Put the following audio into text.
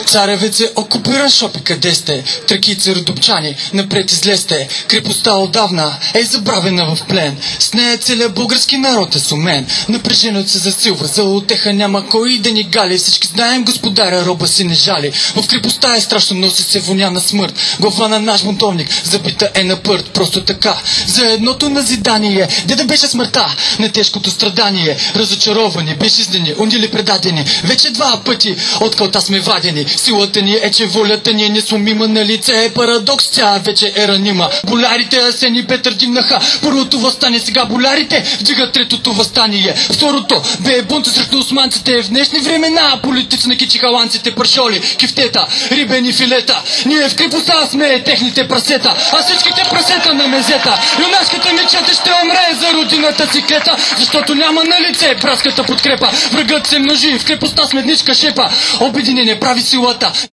Царевице, окупира Шопи, къде сте? Тракийци, родопчани, напред излезте. Крепостта отдавна е забравена в плен. С нея целият български народ е сумен. Напрежението се засилва, за утеха няма кой да ни гали. Всички знаем, господаря, роба си не жали. В крепостта е страшно, носи се воня на смърт. Глава на наш бунтовник, забита е на пърт. Просто така, за едното назидание, де да беше смъртта на тежкото страдание. Разочаровани, безжизнени, унили предадени. Вече два пъти от кълта сме вадени. Силата ни е, че волята ни е несломима, на лице е парадокс, тя вече е ранима. Болярите Асени Петър дигнаха първото въстание, сега болярите вдигат третото въстание. Второто бе бунта срещу османците. В днешни времена политични кичихаланците, паршоли, кифтета, рибени филета. Ние в крепостта сме техните прасета, а всичките прасета на мезета. Юнашката мечета ще умре за родината си клета, защото няма на лице братската подкрепа. Врагът се множи, в крепостта сме дничка шепа. Обединение прави силата.